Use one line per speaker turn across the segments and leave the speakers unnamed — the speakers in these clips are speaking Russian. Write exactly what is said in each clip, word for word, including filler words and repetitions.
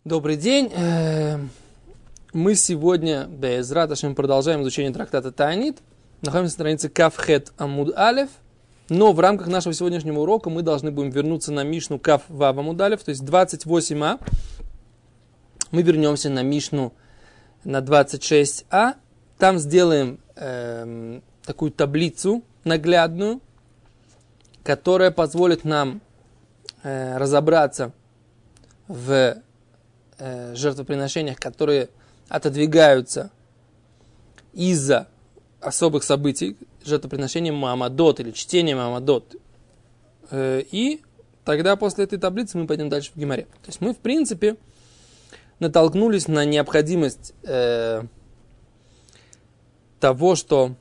Добрый день. Мы сегодня, Бе'эзрат Ашем, продолжаем изучение трактата Таанит. Находимся на странице Кав Хет Амуд Алеф. Но в рамках нашего сегодняшнего урока мы должны будем вернуться на Мишну Кав Вав Амуд Алеф, то есть двадцать восемь а. Мы вернемся на Мишну на двадцать шесть а. Там сделаем э, такую таблицу наглядную, которая позволит нам э, разобраться в э, жертвоприношениях, которые отодвигаются из-за особых событий, жертвоприношения Муамадот или чтения Муамадот. Э, и тогда после этой таблицы мы пойдем дальше в Гемаре. То есть мы, в принципе, натолкнулись на необходимость э, того, что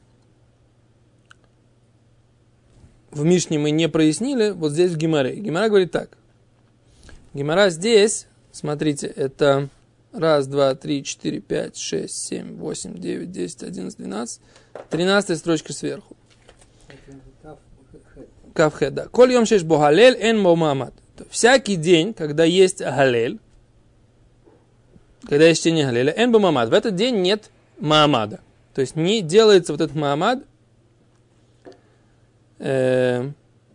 в Мишне мы не прояснили, вот здесь в Гемаре. Гемара говорит так. Гемара здесь, смотрите, это раз, два, три, четыре, пять, шесть, семь, восемь, девять, десять, одиннадцать, двенадцать, тринадцатая строчка сверху. Кавхед, да. Коль йом шеш бо галель эн мо маамад. Всякий день, когда есть галель, когда есть чтение галеля, эн бо маамад, в этот день нет маамада. То есть не делается вот этот маамад, э,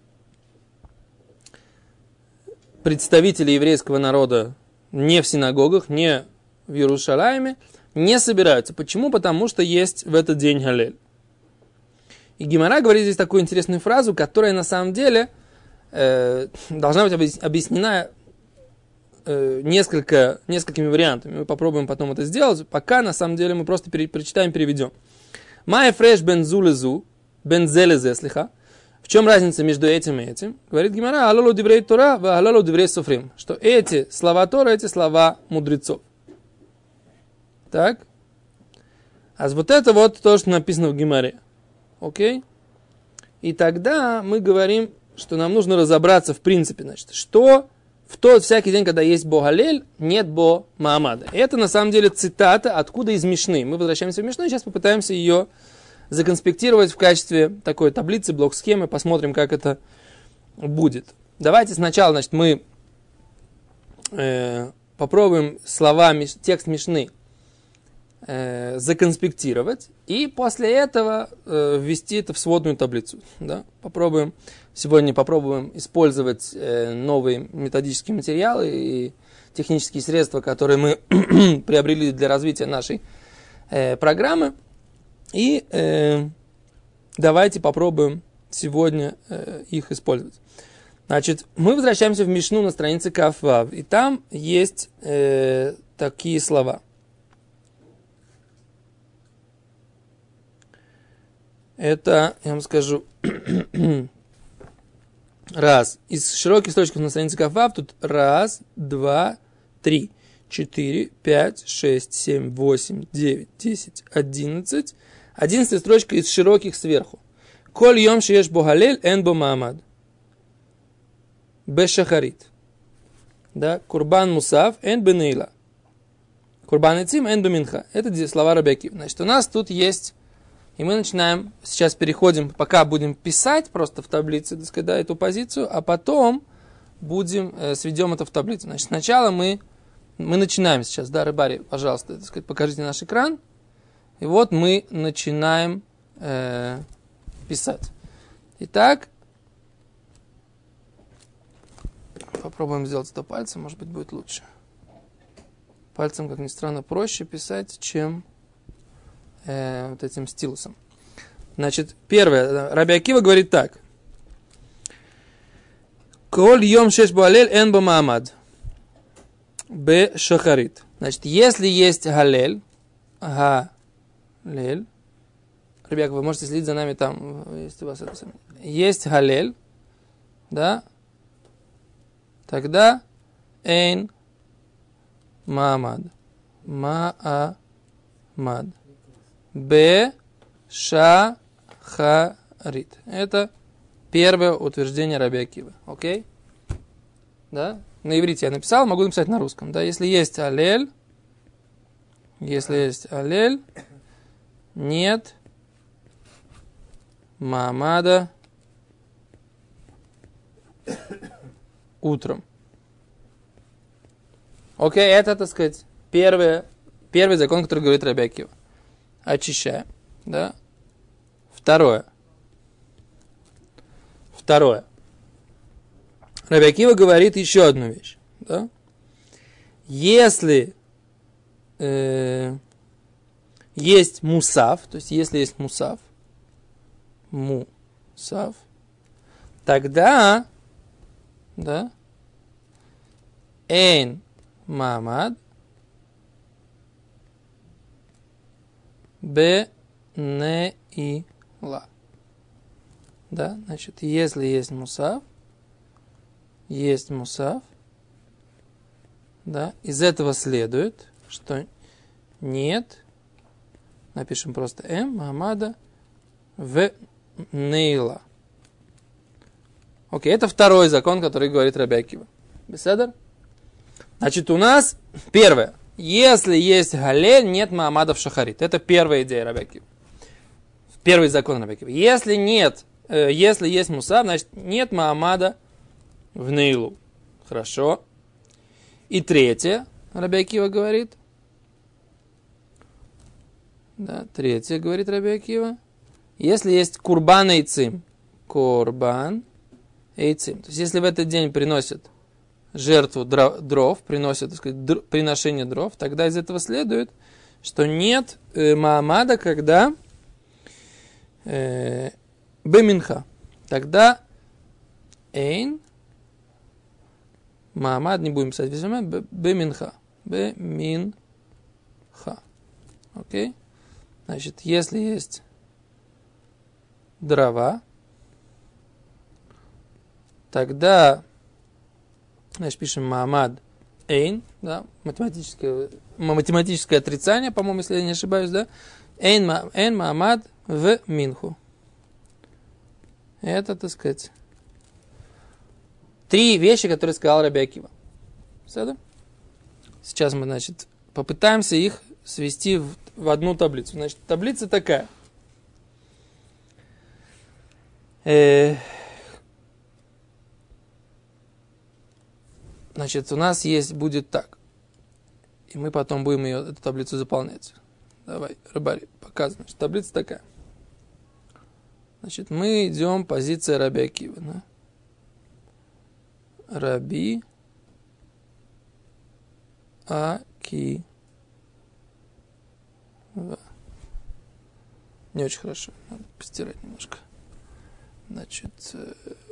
представители еврейского народа не в синагогах, не в Иерусалиме, не собираются. Почему? Потому что есть в этот день галель. И Гемара говорит здесь такую интересную фразу, которая на самом деле э, должна быть объяснена э, несколько, несколькими вариантами. Мы попробуем потом это сделать. Пока на самом деле мы просто пере, прочитаем, переведем. Май фреш бен зулезу, бен зелезе слиха. В чем разница между этим и этим? Говорит Гемара, алалу диврей Тора, ва алалу диврей софрим. Что эти слова Тора, эти слова мудрецов. Так? А вот это вот то, что написано в Гемаре. Окей? И тогда мы говорим, что нам нужно разобраться в принципе, значит, что в тот всякий день, когда есть Бо Галель, нет Бо Маамада. Это на самом деле цитата откуда из Мишны. Мы возвращаемся в Мишну и сейчас попытаемся ее законспектировать в качестве такой таблицы, блок-схемы, посмотрим, как это будет. Давайте сначала, значит, мы э, попробуем слова, текст Мишны э, законспектировать, и после этого э, ввести это в сводную таблицу. Да? Попробуем, сегодня попробуем использовать э, новые методические материалы и технические средства, которые мы приобрели для развития нашей э, программы. И э, давайте попробуем сегодня э, их использовать. Значит, мы возвращаемся в Мишну на странице Кав Вав. И там есть э, такие слова. Это, я вам скажу, раз. Из широких строчек на странице Кав Вав тут раз, два, три, четыре, пять, шесть, семь, восемь, девять, десять, одиннадцать. Одиннадцатая строчка из широких сверху. Коль йом шееш бо галель эн бо маамад. Бешахарит. Да, курбан мусав эн бенейла. Курбан эцим эн беминха. Это слова Раби Акивы. Значит, у нас тут есть, и мы начинаем, сейчас переходим, пока будем писать просто в таблице, так сказать, да, эту позицию, а потом будем, э, сведем это в таблицу. Значит, сначала мы, мы начинаем сейчас, да, Рыбари, пожалуйста, так сказать, покажите наш экран. И вот мы начинаем э, писать. Итак, попробуем сделать это пальцем, может быть, будет лучше. Пальцем, как ни странно, проще писать, чем э, вот этим стилусом. Значит, первое. Раби Акива говорит так. Коль йом шеш бо галель эн бо маамад. Бе шахарит. Значит, если есть галель, га Галель. Ребята, вы можете следить за нами там, если у вас это самое. Есть галель, да? Тогда эйн маамад. Маамад. Бе шахарит. Это первое утверждение Раби Акивы. Окей? Да? На иврите я написал, могу написать на русском. Да? Если есть алель, если есть алель, нет маамада утром. Окей, это, так сказать, первый, первый закон, который говорит Раби Акива. Очищаем. Да? Второе. Второе. Раби Акива говорит еще одну вещь. Да? Если э, есть мусав, то есть если есть мусав, мусав, тогда, да, эйн мамад бе не и ла. Да, значит, если есть мусав, есть мусав, да, из этого следует, что нет, напишем просто м, мамада, в нейла. Окей, это второй закон, который говорит Раби Акива. Беседер? Значит, у нас первое. Если есть галель, нет маамада в шахарит. Это первая идея Раби Акива. Первый закон Раби Акива. Если нет, э, если есть мусав, значит, нет маамада в нейлу. Хорошо. И третье, Раби Акива говорит. Да, третье, говорит Раби Акива. Если есть курбан эйцим. Курбан эйцим. То есть, если в этот день приносят жертву дров, приносят, так сказать, др, приношение дров, тогда из этого следует, что нет э, маамада, когда э, беминха. Тогда эйн маамад, не будем писать везде, беминха. Беминха. Окей? Значит, если есть дрова, тогда, значит, пишем маамад эйн, да, математическое, математическое отрицание, по-моему, если я не ошибаюсь, да, эйн, эйн маамад в минху. Это, так сказать, три вещи, которые сказал Раби Акива. Сейчас мы, значит, попытаемся их свести в, в одну таблицу. Значит, таблица такая. Э, значит, у нас есть, будет так. И мы потом будем ее, эту таблицу заполнять. Давай, Рыбари, показывай. Значит, таблица такая. Значит, мы идем, позиция Раби Акива. Да? Раби Акива. Не очень хорошо. Надо постирать немножко. Значит, э...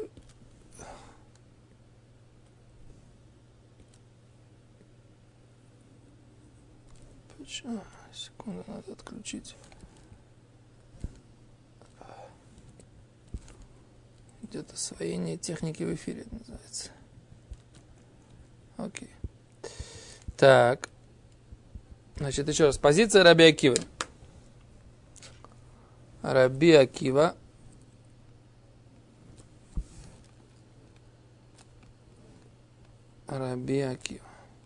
почему? Секунду, надо отключить. Где-то освоение техники в эфире это называется. Окей. Так. Значит, еще раз. Позиция Раби Акивы. Раби Акива. Раби Акива.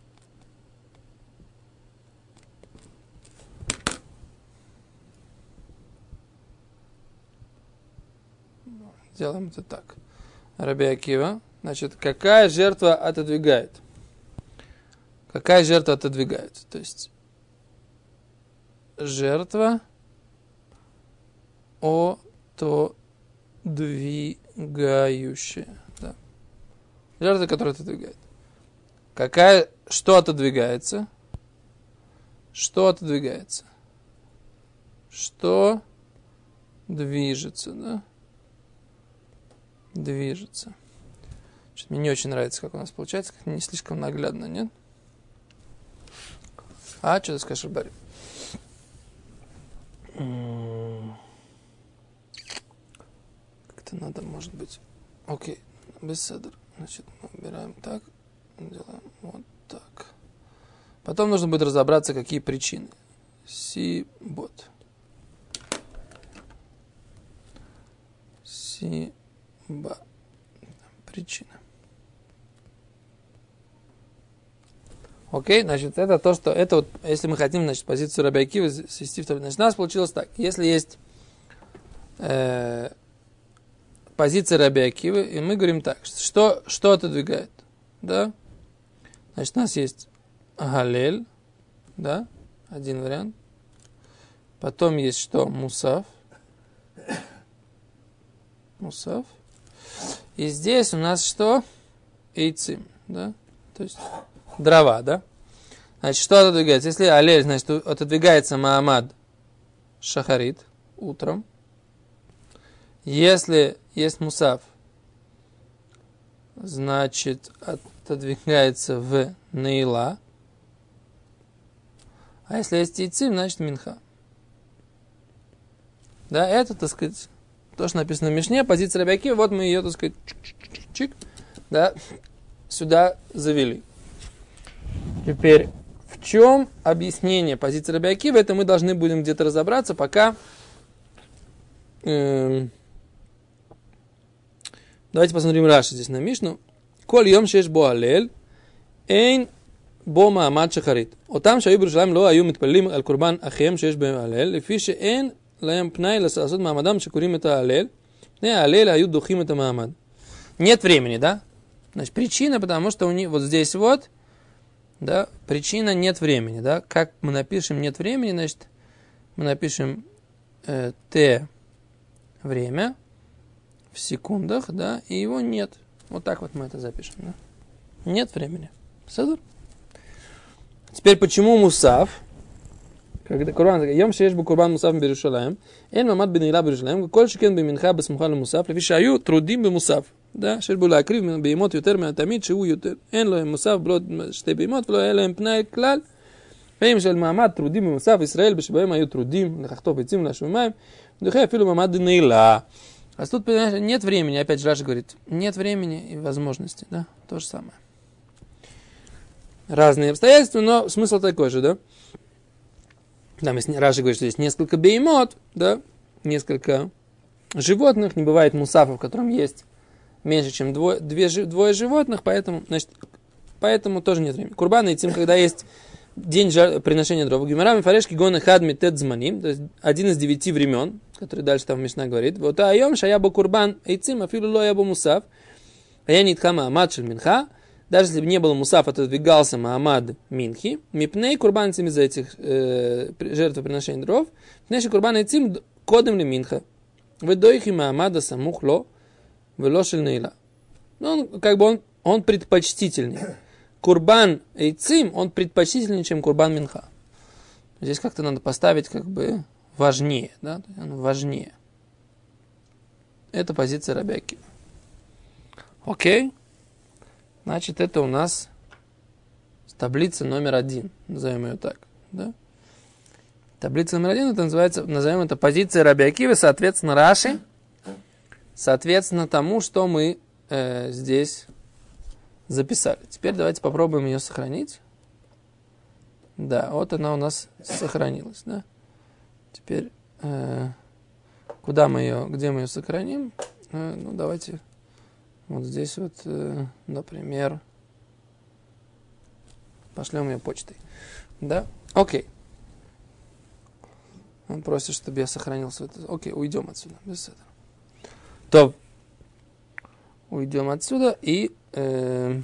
Делаем это так. Раби Акива. Значит, какая жертва отодвигает? Какая жертва отодвигает? То есть, жертва отодвигающая. Да. Жертва, которая отодвигает. Какая, что отодвигается? Что отодвигается? Что движется, да? Движется. Значит, мне не очень нравится, как у нас получается, как не слишком наглядно, нет? А, что ты скажешь, Барри? Как-то надо, может быть... Окей, без седр. Значит, мы убираем так, делаем вот так. Потом нужно будет разобраться, какие причины. Сибот. Сиба. Причина. Окей, значит, это то, что... Это вот, если мы хотим, значит, позицию Раби Акивы свести в... Значит, у нас получилось так. Если есть э, позиция Раби Акивы, и мы говорим так, что, что отодвигает? Да? Значит, у нас есть галель, да, один вариант. Потом есть что? Мусав. Мусав. И здесь у нас что? Эйцим, да? То есть дрова, да? Значит, что отодвигается? Если алель, значит, отодвигается Маамад шахарит утром. Если есть мусав, значит, отодвигается в Нейла. А если есть Эйцим, значит, Минха. Да, это, так сказать, то, что написано в Мишне, позиция Раби Акивы, вот мы ее, так сказать, чик-чик-чик, да, сюда завели. Теперь, в чем объяснение позиции Раби Акивы, это мы должны будем где-то разобраться, пока... Эм, давайте посмотрим Раши здесь на Мишну. Коль йом шеш бо алель, эйн бо маамад шахарит. Отам шаю בירושלים לא היו מתפללים על קורבן אחיהם שיש בהם הלל, לפי שאין להם פנאי לעשות מעמדם שקוראים את ההלל, פני ההלל היו דוחים את המעמד. Нет времени, да? Значит, причина, потому что у них вот здесь вот, да, причина нет времени, да? Как мы напишем нет времени, значит, мы напишем э, Т время в секундах, да, и его нет. Вот так вот мы это запишем, да? Нет времени. Садур. Теперь, почему мусав? Когда Курбан, יום שיש בו קורבן מוסף בירושלים, אין מעמד בנעילה בירושלים, וכל שכן במנחה בסמוכה למוסף, לפי שהיו טרודים במוסף, да, שיש בו להקריב בהמות יותר מהתמיד, שהוא יותר, אין לו מוסף בלא שתי בהמות, ולא היה להם פנאי כלל, ואם של מעמד טרודים במוסף, ישראל שבהם היו טרודים, לחתוך ביצים ולהשמיע מים, ודוחה אפילו מעמד נעילה. А тут, понимаешь, нет времени, опять же Раши говорит, нет времени и возможности, да, то же самое. Разные обстоятельства, но смысл такой же, да. Там Раши говорит, что есть несколько беймот, да, несколько животных, не бывает мусафа, в котором есть меньше, чем двое, две, двое животных, поэтому, значит, поэтому тоже нет времени. Курбан и Эйцим, когда есть день приношения дров. Гимарам и фарешки гоны хадми тет зманим, то есть один из девяти времен, который дальше там Мишна говорит. Вот айом шаябо курбан Эйцим, афилу ло ябо мусав, а я нитха маамад шель минха. Даже если бы не было мусаф, отодвигался Маамад Минхи, мипней курбан Эйцим из-за этих э, жертвоприношений дров, пнейши курбан Эйцим кодем ли Минха. Ведоихи Маамада самухло, велошель нейла. Он, как бы он, он предпочтительный. Курбан Эйцим, он предпочтительнее, чем курбан Минха. Здесь как-то надо поставить как бы важнее, да, он важнее. Это позиция Раби Акивы. Окей. Значит, это у нас таблица номер один, назовем ее так, да? Таблица номер один, это называется, назовем это позиция Раби Акивы, соответственно, Раши, соответственно тому, что мы э, здесь записали. Теперь давайте попробуем ее сохранить. Да, вот она у нас сохранилась, да? Теперь, э, куда мы ее, где мы ее сохраним? Э, ну, давайте... Вот здесь вот, э, например, пошлем ее почтой. Да? Окей. Он просит, чтобы я сохранился. Это. Окей, уйдем отсюда. Без этого. То, уйдем отсюда и... Э,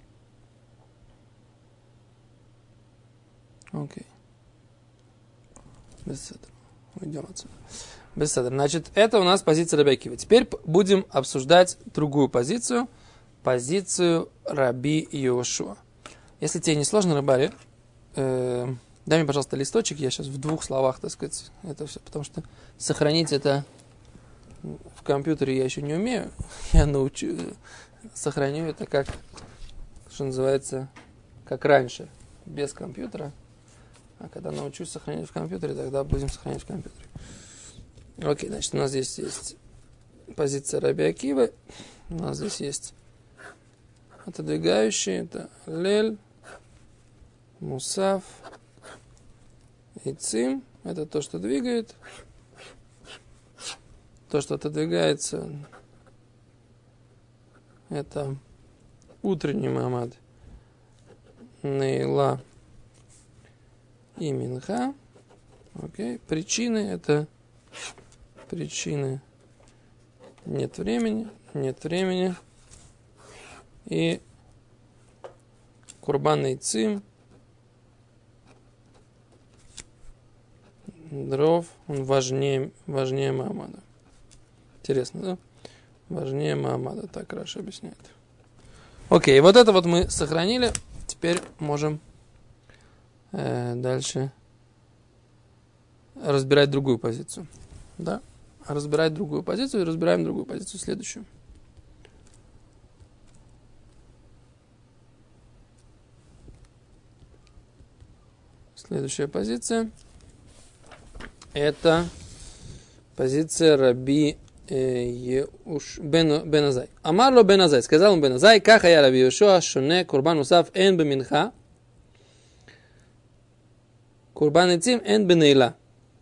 окей. Без этого. Уйдем отсюда. Беседа. Значит, это у нас позиция Раби Акивы. Теперь будем обсуждать другую позицию, позицию Раби Йошуа. Если тебе не сложно, Рабари, э, дай мне, пожалуйста, листочек, я сейчас в двух словах, так сказать, это все, потому что сохранить это в компьютере я еще не умею, я научу, сохраню это как, что называется, как раньше, без компьютера, а когда научусь сохранять в компьютере, тогда будем сохранять в компьютере. Окей, значит, у нас здесь есть позиция Раби Акивы. У нас здесь есть отодвигающие. Это Лель, Мусав, Эйцим. Это то, что двигает. То, что отодвигается, это утренний Маамад, Нейла и Минха. Окей. Причины это причины нет времени, нет времени. И Курбан Эйцим, дров, он важнее, важнее Маамада. Интересно, да? Важнее Маамада, так Раши объясняет. Окей, вот это вот мы сохранили. Теперь можем э, дальше разбирать другую позицию. Да? Разбирать другую позицию и разбираем другую позицию, следующую. Следующая позиция – это позиция Раби Еуш бен, бен Азай. Амарло бен Азай. Сказал он бен Азай, как я Раби Йошуа шоне курбан усав эн беминха, курбан этим эн бенейла.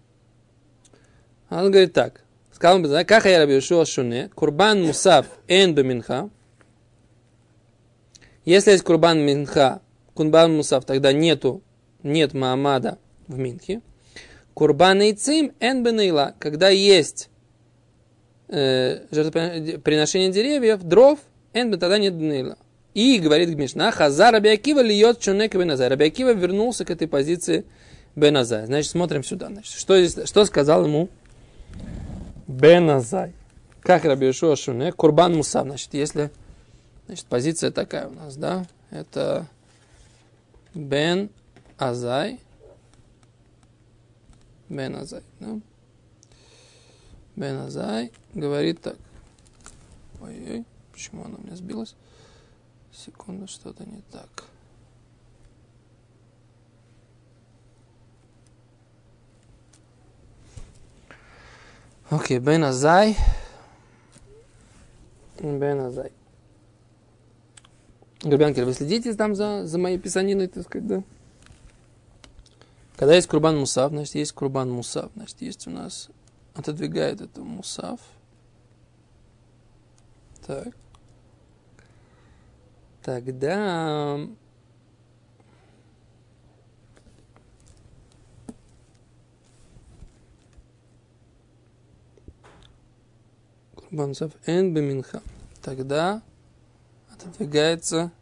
Он говорит так. Сказал он бен Азай, как я Раби Йошуа шоне курбан мусав эн беминха. Если есть курбан минха, курбан мусав, тогда нету, нет Маамада в минхе. Курбан эйцим эн бенейла. Когда есть жертвоприношение деревьев, дров, эн тогда нет бенейла. И говорит Мишна, хазар Раби Акива льет чунек бен Азай. Раби Акива вернулся к этой позиции бен Азай. Значит, смотрим сюда. Значит, что, здесь, что сказал ему бен Азай? Как Раби Йошуа шунек? Курбан мусав. Значит, если значит, позиция такая у нас, да? Это бен Азай. Бен Азай, да? Бен Азай говорит так. Ой-ой, почему она у меня сбилась? Секунду, что-то не так. Окей, Бен Азай. Бен Азай. Гребянки, вы следите там за, за моей писаниной, так сказать, да? Когда есть курбан мусав, значит, есть курбан мусав. Значит, есть у нас... Отодвигает это мусав. Так. Тогда... Курбан мусав эн беминха. Тогда отодвигается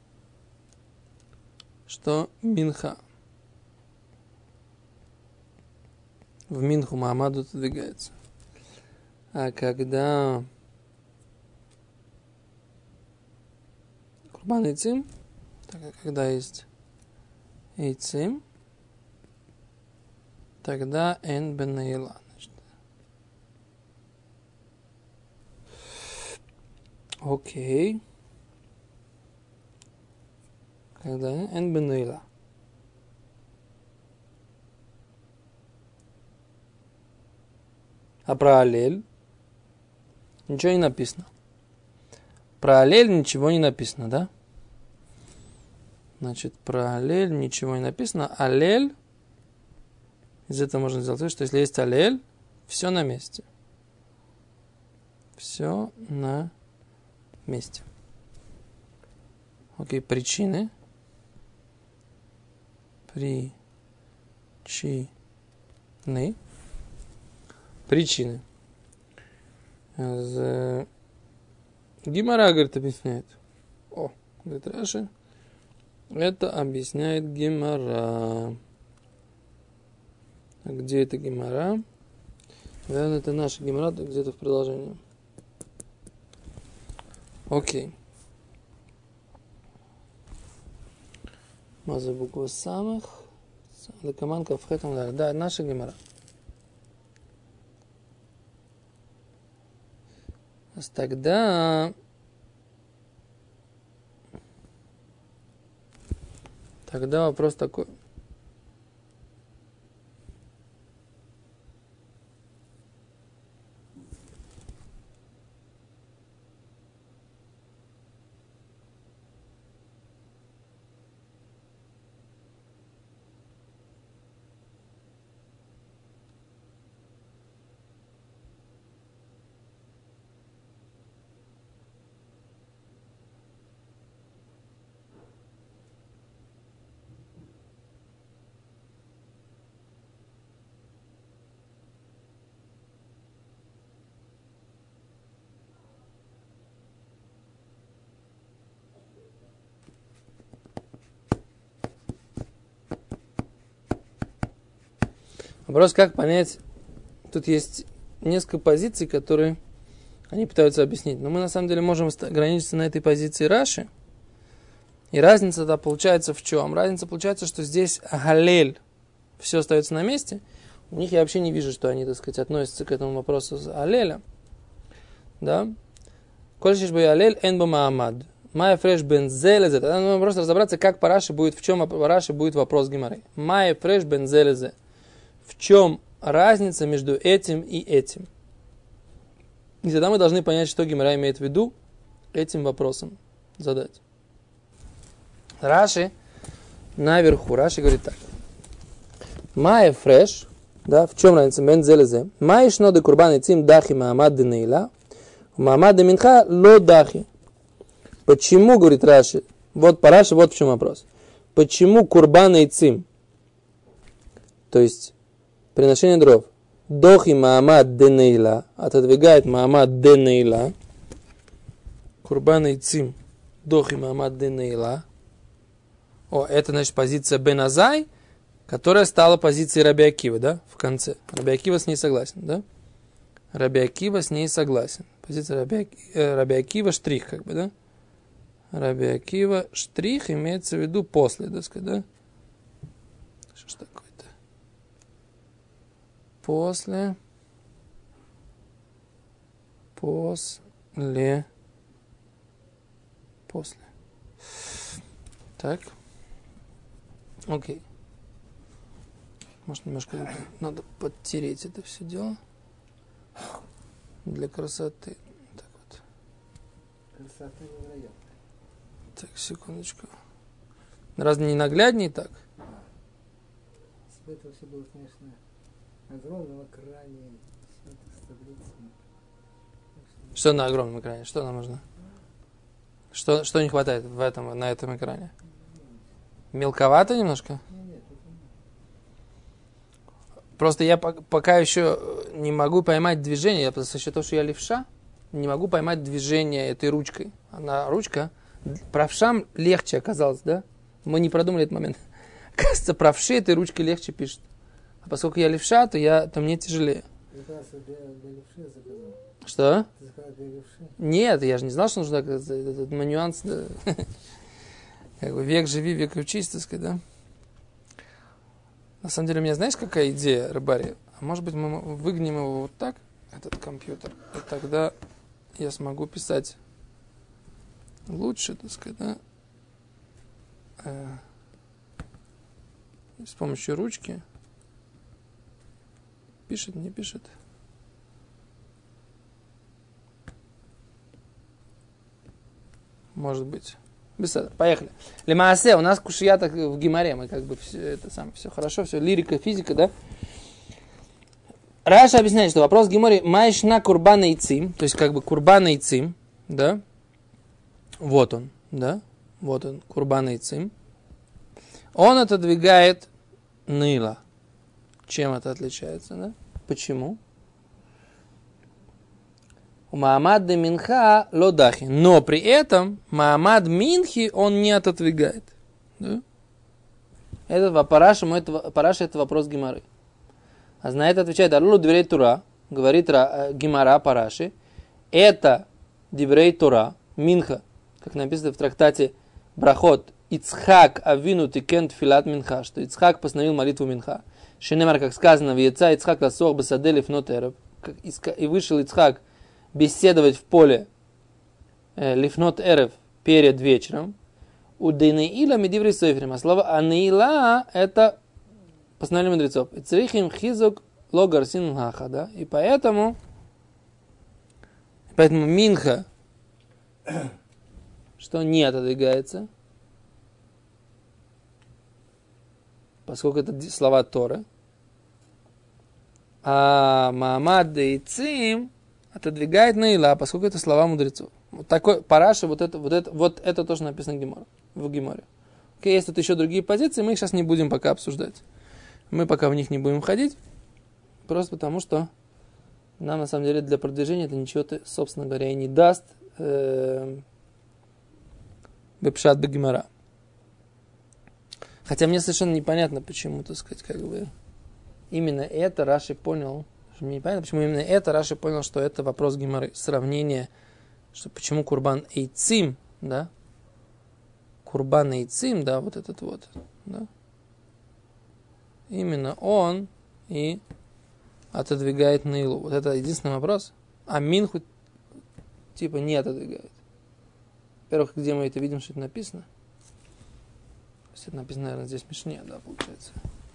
что минха. В минху Маамаду отодвигается. А когда курбан эйцим, когда есть эйцим, тогда эн бенейла. Окей. Когда эн бенейла. А про алель ничего не написано. Про алель ничего не написано, да? Значит, про алель ничего не написано. Алель, из этого можно сделать вывод, что если есть алель, все на месте. Все на месте. Окей, причины. Причины. Причины. Гимара, говорит, объясняет. О, говорит Раши. Это объясняет Гимара. А где это Гимара? Наверное, это наша Гимара, где-то в продолжении. Окей. Маза буква самых. Лакаманка в хэтам. Да, наша Гимара. Тогда, тогда вопрос такой. Вопрос, как понять, тут есть несколько позиций, которые они пытаются объяснить. Но мы на самом деле можем ограничиться на этой позиции Раши. И разница тогда получается в чем? Разница получается, что здесь галель, все остается на месте. У них я вообще не вижу, что они, так сказать, относятся к этому вопросу с алеля. Да? Кольшиш бай алель эн ба маамад. Майя фреш бензелезе. Тогда нужно просто разобраться, как по Раши будет, в чем по Раши будет вопрос Гемары. Майя фреш бензелезе. В чем разница между этим и этим? И тогда мы должны понять, что Гемара имеет в виду этим вопросом задать. Раши наверху. Раши говорит так. Майя фреш. Да, в чем разница? Бензелезе. Майя шноды курбан и цим дахи маамад де нейла. Маамад де минха ло дахи. Почему, говорит Раши, вот по Раши, вот в чем вопрос. Почему курбан и цим, то есть приношение дров, дохи маамад де нейла, отодвигает маамад де нейла, курбан и цим, дохи маамад де нейла, о, это, значит, позиция Бен Азай, которая стала позицией Раби Акивы, да, в конце. Раби Акива с ней согласен, да? Раби Акива с ней согласен. Позиция Раби, э, Раби Акива штрих, как бы, да? Раби Акива штрих имеется в виду после, так сказать, да? Что ж такое-то? После. После. После. Так. Окей. Может, немножко надо подтереть это все дело. Для красоты. Так вот.
Красота невероятная.
Так, секундочку. Разве не наглядней так?
Если бы это все было, конечно, огромном экране, все это с таблицами.
Что на огромном экране? Что нам нужно? Что, что не хватает в этом, на этом экране? Мелковато немножко?
Нет, это нет.
Просто я пока еще не могу поймать движение. Я просто считаю, что я левша, не могу поймать движение этой ручкой. Она ручка. Правшам легче оказалось, да? Мы не продумали этот момент. Кажется, правши этой ручкой легче пишет. А поскольку я левша, то, я, то мне тяжелее.
Ты для, для левши заказал.
Что?
Ты заказал для левши?
Нет, я же не знал, что нужно этот, этот нюанс. Да. Как бы век живи, век учись, так сказать, да? На самом деле, у меня, знаешь, какая идея, рыбари? А может быть, мы выгнем его вот так, этот компьютер, и тогда я смогу писать лучше, так сказать, да? Э, с помощью ручки. Пишет, не пишет. Может быть. Беседа. Поехали. Лемаасе, у нас кушия так в Гемаре, мы как бы все это самое, все хорошо, все лирика, физика, да? Раша объясняет, что вопрос в Гемаре майшна курбана и цим, то есть как бы курбана и цим, да? Вот он, да? Вот он, курбана и цим. Он отодвигает ныла. Чем это отличается, да? Почему? У Маамад де Минха лодахи. Но при этом Маамад Минхи он не отодвигает. Да? Это параша, это, параша это вопрос Гемары. А на это отвечает Арлу Дверей Тура, говорит Гемара параши. Это Дверей Тура, Минха, как написано в трактате Брахот, Ицхак авину тикент филат Минха, что Ицхак постановил молитву Минха. Шинемар, как сказано, в яйца Ицхак ласох бесаде лифнот эрев. И вышел Ицхак беседовать в поле э, лифнот эрев перед вечером. У Дейнеила медиври сойфрим. А слово Анеила это постановление мудрецов. Ицрихим хизук логар син хаха, да? И поэтому поэтому Минха что не отодвигается, поскольку это слова Торы. А Маамад и Цим отодвигает Наила, поскольку это слова мудрецов. Вот такой параша, вот это, вот это, вот это тоже написано в Геморе. В Геморе. Окей, есть тут еще другие позиции, мы их сейчас не будем пока обсуждать. Мы пока в них не будем ходить, просто потому что нам на самом деле для продвижения это ничего-то, собственно говоря, и не даст. Бепшат бегемара. Хотя мне совершенно непонятно, почему, так сказать, как бы именно это Раши понял, мне непонятно, почему именно это Раши понял, что это вопрос геморы, сравнение, что почему курбан эйцим, да, курбан эйцим, да, вот этот вот, да, именно он и отодвигает Неилу. Вот это единственный вопрос. А Минху типа не отодвигает. Во-первых, где мы это видим, что это написано? То есть это написано, наверное, здесь в Мишне, да, получается.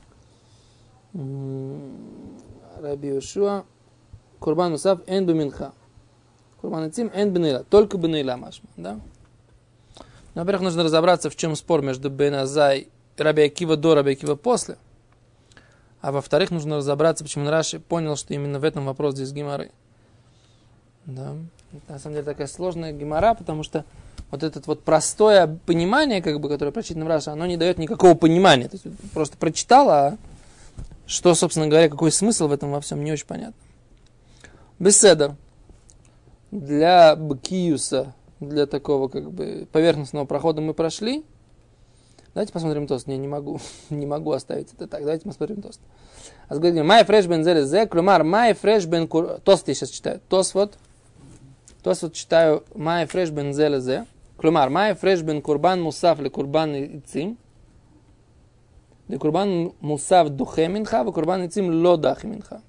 Раби Йошуа, курбан мусав эн бе минха. Курбан эцим эн бе нейла. Только бе нейла машма, да? Но, во-первых, нужно разобраться, в чем спор между Бен Азай и Раби Акива до, Раби Акива после. А во-вторых, нужно разобраться, почему Раши понял, что именно в этом вопрос здесь геморы. Да. Это, на самом деле, такая сложная гемора, потому что вот это вот простое понимание, как бы, которое прочитано в Раши, оно не дает никакого понимания. То есть просто прочитал, а что, собственно говоря, какой смысл в этом во всем, не очень понятно. Беседа. Для бкиюса, для такого как бы поверхностного прохода мы прошли. Давайте посмотрим тост. Не, не могу. не могу оставить это так. Давайте посмотрим тост. А говорим, май фреш бен зеле зе, клюмар, май фреш бен кур... Тост я сейчас читаю. Тост вот. Тост вот читаю. Май фреш бен зеле зе. Клюмар, май фреш бен курбан мусав ле курбан ицим. Ле курбан мусав духе минха, ве курбан ицим ло дахе минха.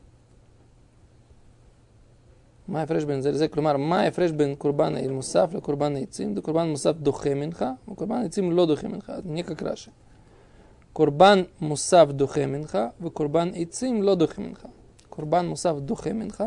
מה ההפרש בין זה לזה? כלומר, מה ההפרש בין קורבן העיר מוסף לקורבן העצים? קורבן מוסף דוחה מנחה, וקורבן העצים לא דוחה מנחה. זה נהיה כקרשי. קורבן מוסף דוחה מנחה, וקורבן עצים לא דוחה מנחה. קורבן מוסף דוחה מנחה,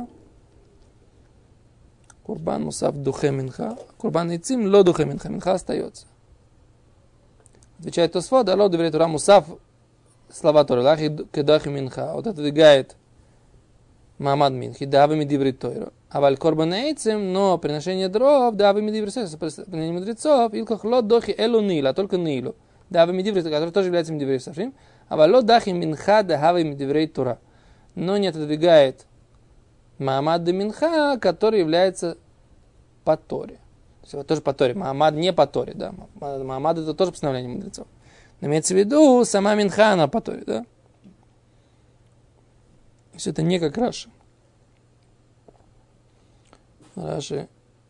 קורבן מוסף דוחה מנחה, קורבן עצים לא דוחה מנחה. מנחה остается. Отвечает Тосфот, алло, дверей Тора мусав, слова Торы, лахи кедахи минха. Вот отодвигает Маамад Минхи, да, вы медиври Тойро. А валь корбан эйцем, но приношение дров, да, вы медиври Сойро, приношение мудрецов, илках лот дохи элу нила, только нилу. Да, вы медиври, который тоже является медиври Сафрим. А валь лот дахи минха, да, вы медиври Тора. Но не отодвигает Маамад де Минха, который является по Торе. То есть, тоже по Торе. Маамад не по Торе, да. Маамад это тоже постановление мудрецов. Но имеется в виду, сама Минха, она по Торе, да. То есть это не как Раши. Раши.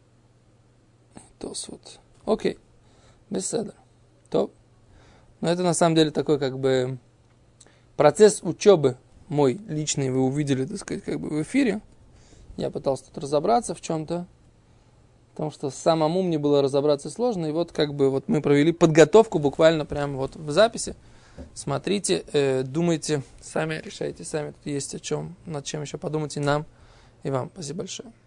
Тосфот. Окей. Беседа. То. Но это на самом деле такой как бы процесс учебы мой личный. Вы увидели, так сказать, как бы в эфире. Я пытался тут разобраться в чем-то. Потому что самому мне было разобраться сложно. И вот как бы вот мы провели подготовку буквально прямо вот в записи. Смотрите, э, думайте, сами решайте, сами тут есть о чем, над чем еще подумать и нам, и вам. Спасибо большое.